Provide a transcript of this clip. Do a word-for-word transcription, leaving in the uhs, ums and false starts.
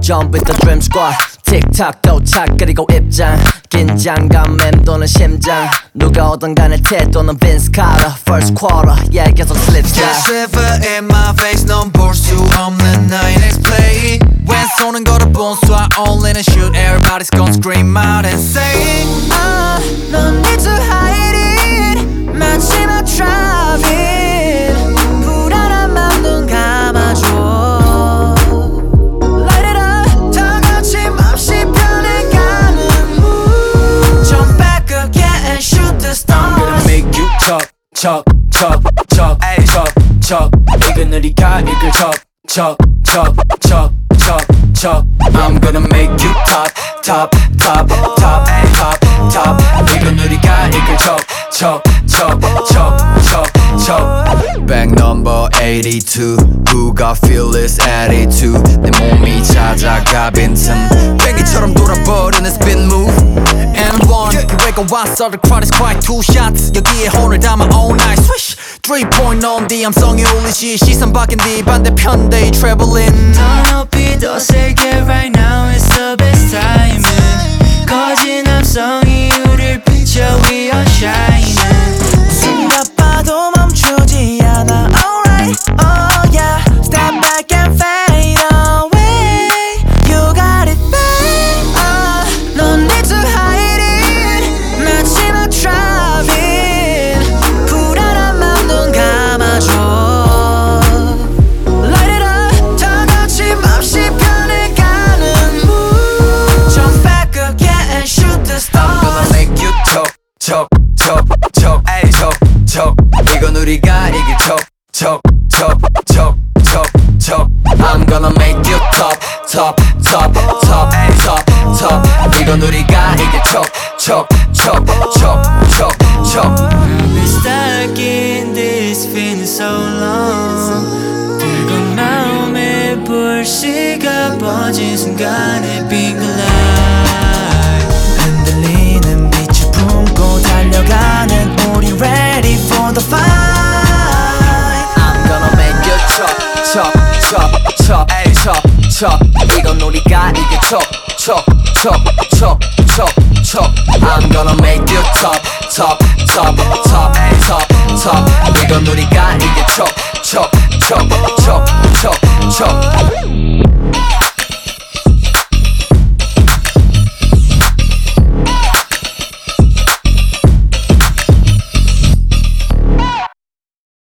jump with the dream squad 틱탁 도착 그리고 입장 긴장감 맴도는 심장 누가 오든 간에 태도는 Vince Carter First quarter yeah 계속 slipshot Can't shiver in my face 넌 볼 수 없는 나의 next play 왼손은 걸어본 쏴 all in and shoot everybody's gonna scream out and say uh, No need to hide it 마지막 driving 불안한 맘 눈 감아줘 척, 척, 척, 척, 척 이건 우리가 이걸 척, 척, 척, 척, 척, 척 I'm gonna make you top, top, top, top, top, top 이건 우리가 이걸 척, 척, 척, 척, 척, 척 Back number eighty-two Who got fearless attitude 내 몸이 찾아가 빈틈 뱅이처럼 돌아버리는 spin move And one 기회가 왔어 the crowd is quiet two shots 여기에 혼을 담아 all night swish three point on 뒤 함성이 울리시 시선 바뀐 뒤 반대편 they traveling 더 높이 더 세게 right now is the best timing 거진 함성이 우릴 비춰 we are shining 숨가 봐도 멈추지 않아 alright oh yeah step back and fade away you got it babe uh, no need to hide it 마지막 driving 불안한 맘 눈 감아줘 light it up 다 같이 맘씨 변해가는 mood jump back again and shoot the stars I'm gonna make you choke choke choke choke ay choke choke 이건 우리가 이길 choke choke choke choke choke choke I'm gonna make you top top top top top top 이건 우리가 이길 choke choke choke choke choke choke I've been stuck in this feeling so long 뜨거운 마음에 불씨가 번진 순간에 빙글 light 흔들리는 빛을 품고 달려가는 우리 ready for the fight I'm gonna make you chop chop chop chop ay chop chop 이건 우리가 이길 chop chop chop chop chop chop I'm gonna make you top top top top top top 이건 우리가